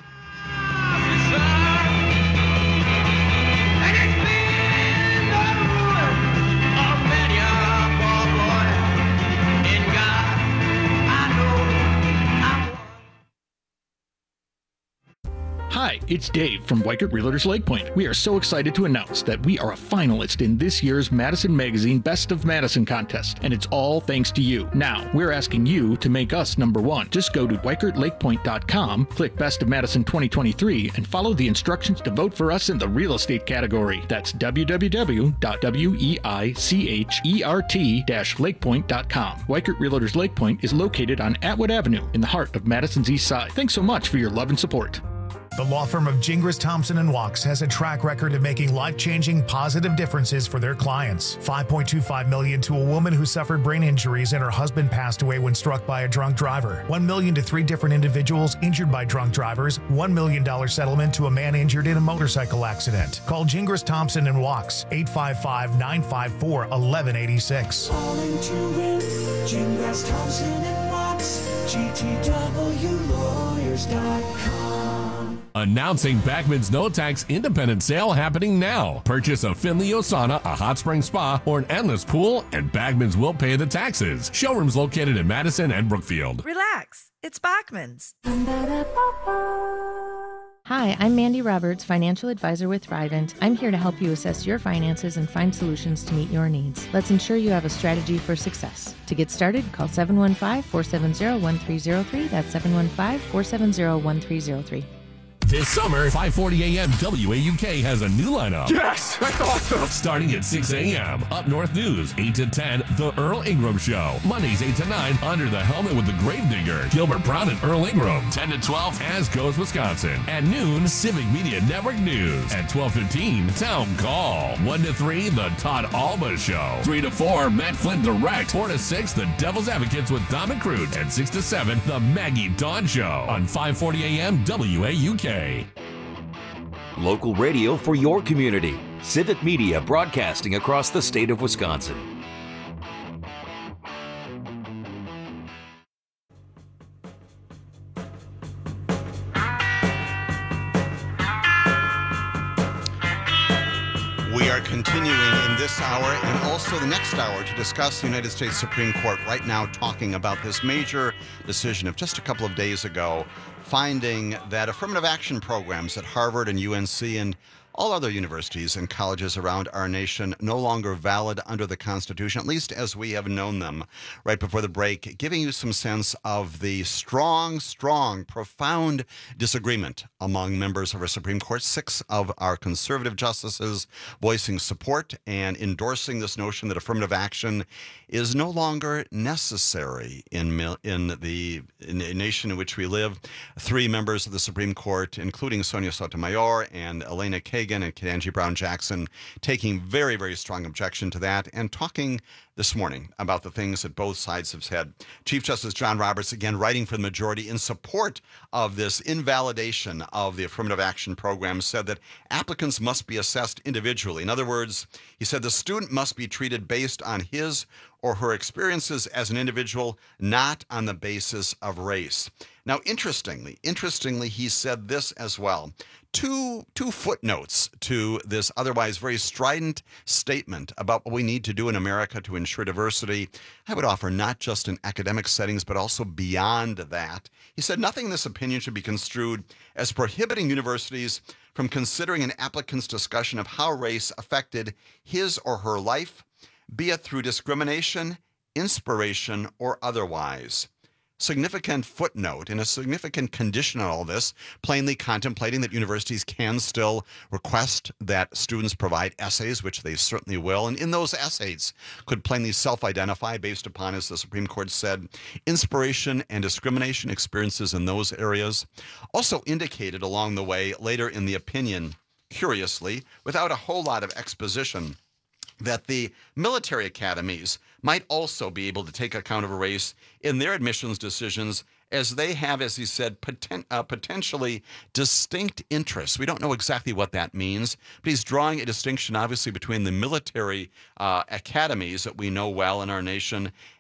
it's Dave from Weikert Realtors Lake Point. We are so excited to announce that we are a finalist in this year's Madison Magazine Best of Madison contest, and it's all thanks to you. Now, we're asking you to make us number one. Just go to weikert lake point dot com, click Best of Madison twenty twenty-three, and follow the instructions to vote for us in the real estate category. That's w w w dot weikert dash lake point dot com. Weikert Realtors Lake Point is located on Atwood Avenue in the heart of Madison's East Side. Thanks so much for your love and support. The law firm of Gingras, Thompson and Wachs has a track record of making life-changing positive differences for their clients. five point two five million dollars to a woman who suffered brain injuries and her husband passed away when struck by a drunk driver. one million dollars to three different individuals injured by drunk drivers. one million dollars settlement to a man injured in a motorcycle accident. Call Gingras, Thompson and Wachs, eight five five, nine five four, one one eight six. Calling to win, Gingras, Thompson and Wachs, G T W lawyers dot com. Announcing Backman's No Tax Independent Sale happening now. Purchase a Finley Osana, a hot spring spa, or an endless pool, and Backman's will pay the taxes. Showrooms located in Madison and Brookfield. Relax, it's Backman's. Hi, I'm Mandy Roberts, financial advisor with Thrivent. I'm here to help you assess your finances and find solutions to meet your needs. Let's ensure you have a strategy for success. To get started, call seven one five, four seven zero, one three zero three. That's seven one five, four seven zero, one three zero three. This summer, five forty a.m. W A U K has a new lineup. Yes, that's awesome. Starting at six a.m. Up North News, eight to ten, The Earl Ingram Show. Mondays, eight to nine, Under the Helmet with the Gravedigger, Gilbert Brown and Earl Ingram. ten to twelve, As Goes Wisconsin. At noon, Civic Media Network News. At twelve fifteen, Town Call. one to three, The Todd Alba Show. three to four, Matt Flynn Direct. four to six, The Devil's Advocates with Dom and Crute. And six to seven, The Maggie Dawn Show. On five forty a.m. W A U K. Local radio for your community. Civic Media broadcasting across the state of Wisconsin. We are continuing in this hour and also the next hour to discuss the United States Supreme Court right now talking about this major decision of just a couple of days ago, finding that affirmative action programs at Harvard and U N C and all other universities and colleges around our nation no longer valid under the Constitution, at least as we have known them. Right before the break, giving you some sense of the strong, strong, profound disagreement among members of our Supreme Court. Six of our conservative justices voicing support and endorsing this notion that affirmative action is no longer necessary in in the in the nation in which we live. Three members of the Supreme Court, including Sonia Sotomayor and Elena Kagan and Ketanji Brown Jackson, taking very, very strong objection to that and talking this morning about the things that both sides have said. Chief Justice John Roberts, again, writing for the majority in support of this invalidation of the affirmative action program, said that applicants must be assessed individually. In other words, he said the student must be treated based on his or her experiences as an individual, not on the basis of race. Now, interestingly, interestingly, he said this as well. Two, two footnotes to this otherwise very strident statement about what we need to do in America to ensure diversity. I would offer not just in academic settings, but also beyond that. He said nothing in this opinion should be construed as prohibiting universities from considering an applicant's discussion of how race affected his or her life, be it through discrimination, inspiration, or otherwise. Significant footnote and a significant condition on all this, plainly contemplating that universities can still request that students provide essays, which they certainly will, and in those essays could plainly self-identify based upon, as the Supreme Court said, inspiration and discrimination experiences in those areas. Also indicated along the way later in the opinion, curiously, without a whole lot of exposition, that the military academies might also be able to take account of a race in their admissions decisions, as they have, as he said, poten- uh, potentially distinct interests. We don't know exactly what that means, but he's drawing a distinction, obviously, between the military uh, academies that we know well in our nation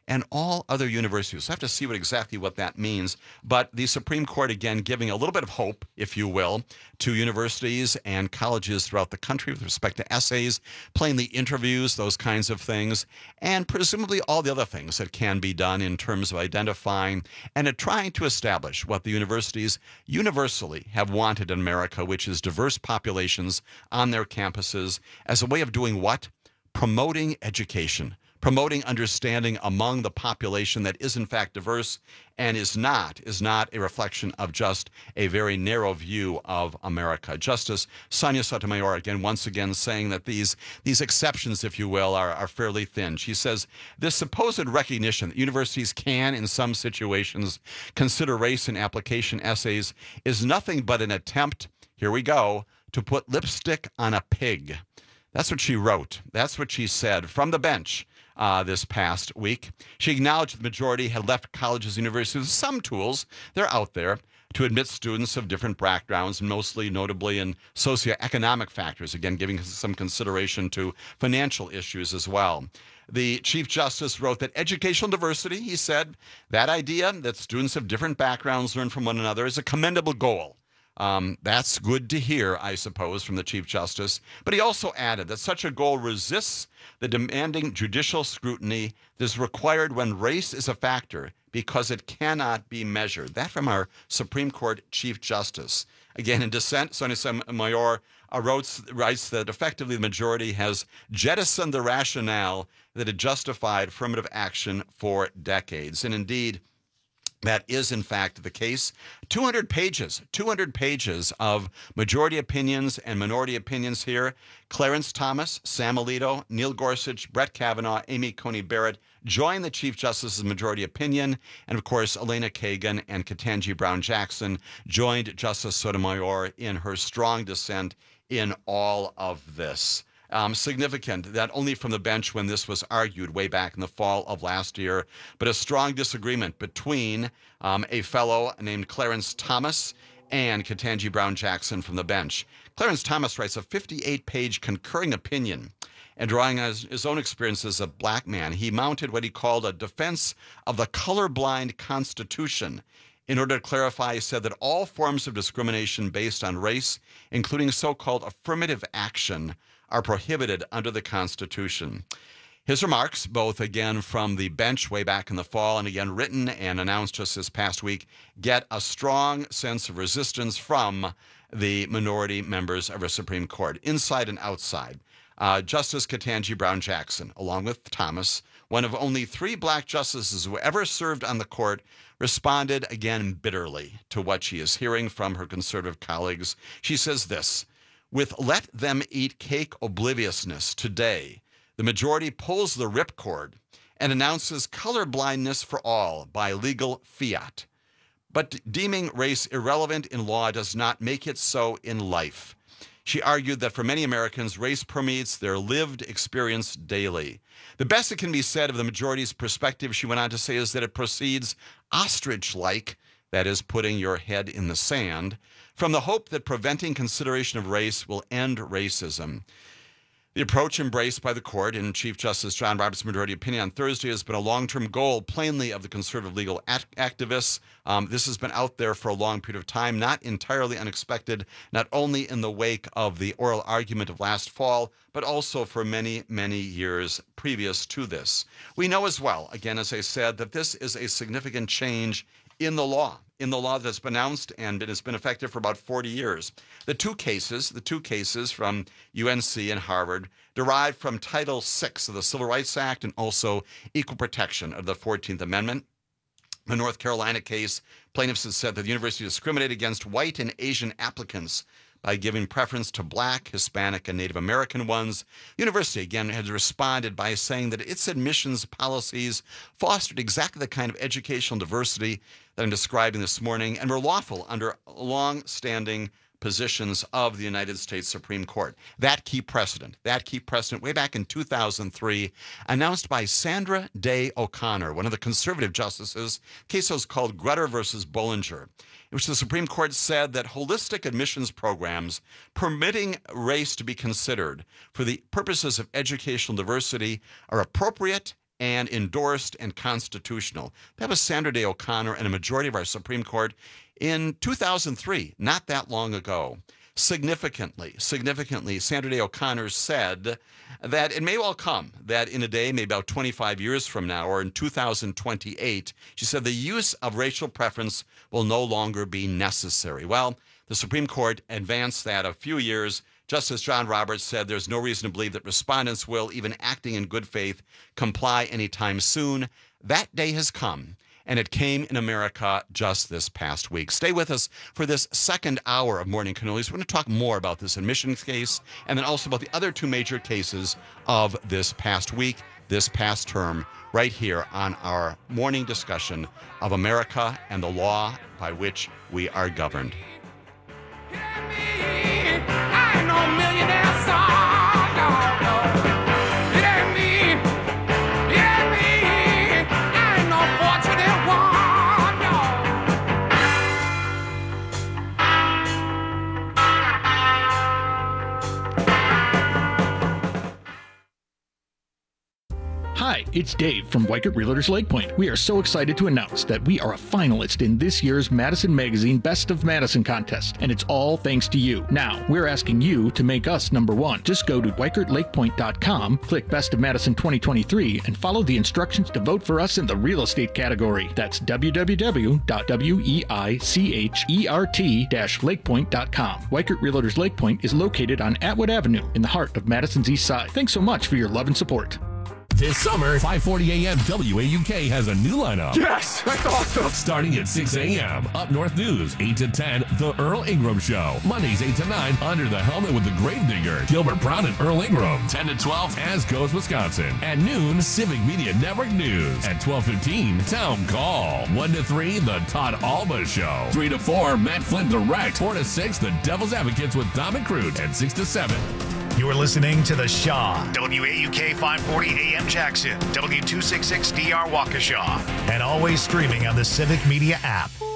and all other universities. So I have to see what exactly what that means. But the Supreme Court, again, giving a little bit of hope, if you will, to universities and colleges throughout the country with respect to essays, plainly interviews, those kinds of things, and presumably all the other things that can be done in terms of identifying and uh, trying to establish what the universities universally have wanted in America, which is diverse populations on their campuses as a way of doing what? Promoting education, promoting understanding among the population that is in fact diverse and is not, is not a reflection of just a very narrow view of America. Justice Sonia Sotomayor, again, once again, saying that these, these exceptions, if you will, are, are fairly thin. She says, this supposed recognition that universities can, in some situations, consider race in application essays is nothing but an attempt, here we go, to put lipstick on a pig. That's what she wrote. That's what she said from the bench uh, this past week. She acknowledged the majority had left colleges and universities with some tools, they're out there, to admit students of different backgrounds, mostly notably in socioeconomic factors, again, giving some consideration to financial issues as well. The Chief Justice wrote that educational diversity, he said, that idea that students of different backgrounds learn from one another is a commendable goal. Um, that's good to hear, I suppose, from the Chief Justice. But he also added that such a goal resists the demanding judicial scrutiny that is required when race is a factor because it cannot be measured. That from our Supreme Court Chief Justice. Again, in dissent, Sonia Sotomayor uh, wrote, writes that effectively the majority has jettisoned the rationale that had justified affirmative action for decades. And indeed, that is, in fact, the case. two hundred pages, two hundred pages of majority opinions and minority opinions here. Clarence Thomas, Sam Alito, Neil Gorsuch, Brett Kavanaugh, Amy Coney Barrett join the Chief Justice's majority opinion. And, of course, Elena Kagan and Ketanji Brown Jackson joined Justice Sotomayor in her strong dissent in all of this. Um, significant, that only from the bench when this was argued way back in the fall of last year, but a strong disagreement between um, a fellow named Clarence Thomas and Ketanji Brown Jackson from the bench. Clarence Thomas writes a fifty-eight page concurring opinion, and drawing on his, his own experience as a black man, he mounted what he called a defense of the colorblind Constitution. In order to clarify, he said that all forms of discrimination based on race, including so-called affirmative action, are prohibited under the Constitution. His remarks, both again from the bench way back in the fall and again written and announced just this past week, get a strong sense of resistance from the minority members of our Supreme Court, inside and outside. Uh, Justice Ketanji Brown Jackson, along with Thomas, one of only three black justices who ever served on the court, responded again bitterly to what she is hearing from her conservative colleagues. She says this, with let them eat cake obliviousness today, the majority pulls the ripcord and announces colorblindness for all by legal fiat. But deeming race irrelevant in law does not make it so in life. She argued that for many Americans, race permeates their lived experience daily. The best that can be said of the majority's perspective, she went on to say, is that it proceeds ostrich-like, that is, putting your head in the sand, from the hope that preventing consideration of race will end racism. The approach embraced by the court in Chief Justice John Roberts' majority opinion on Thursday has been a long-term goal, plainly, of the conservative legal act- activists. Um, this has been out there for a long period of time, not entirely unexpected, not only in the wake of the oral argument of last fall, but also for many, many years previous to this. We know as well, again, as I said, that this is a significant change in the law, in the law that's been announced and it has been effective for about forty years. The two cases, the two cases from U N C and Harvard derived from Title six of the Civil Rights Act and also equal protection of the fourteenth Amendment. The North Carolina case, plaintiffs have said that the university discriminated against white and Asian applicants by giving preference to black, Hispanic, and Native American ones. The university, again, has responded by saying that its admissions policies fostered exactly the kind of educational diversity that I'm describing this morning and were lawful under long-standing positions of the United States Supreme Court. That key precedent, that key precedent way back in two thousand three, announced by Sandra Day O'Connor, one of the conservative justices. The case was called Grutter versus Bollinger, in which the Supreme Court said that holistic admissions programs permitting race to be considered for the purposes of educational diversity are appropriate and endorsed and constitutional. That was Sandra Day O'Connor and a majority of our Supreme Court in two thousand three, not that long ago. Significantly, significantly, Sandra Day O'Connor said that it may well come that in a day, maybe about twenty-five years from now, or in two thousand twenty-eight, she said the use of racial preference will no longer be necessary. Well, the Supreme Court advanced that a few years. Justice John Roberts said there's no reason to believe that respondents will, even acting in good faith, comply anytime soon. That day has come, and it came in America just this past week. Stay with us for this second hour of Morning Cannolis. We're going to talk more about this admissions case and then also about the other two major cases of this past week, this past term, right here on our morning discussion of America and the law by which we are governed. Hi, it's Dave from Weichert Realtors Lake Point. We are so excited to announce that we are a finalist in this year's Madison Magazine Best of Madison contest, and it's all thanks to you. Now, we're asking you to make us number one. Just go to weichert lake point dot com, click Best of Madison twenty twenty-three, and follow the instructions to vote for us in the real estate category. That's w w w dot weichert dash lake point dot com. Weichert Realtors Lake Point is located on Atwood Avenue in the heart of Madison's East Side. Thanks so much for your love and support. This summer, five forty a.m. W A U K has a new lineup. Yes, that's awesome. Starting at six a.m. Up North News, eight to ten, The Earl Ingram Show. Mondays, eight to nine, Under the Helmet with the Gravedigger, Gilbert Brown and Earl Ingram. ten to twelve, As Goes Wisconsin. At noon, Civic Media Network News. At twelve fifteen, Town Call. one to three, The Todd Alba Show. three to four, Matt Flynn Direct. four to six, The Devil's Advocates with Dom and Crute. And six to seven. You're listening to The Shaw, W A U K five forty A M Jackson, W two sixty-six D R Waukesha, and always streaming on the Civic Media app.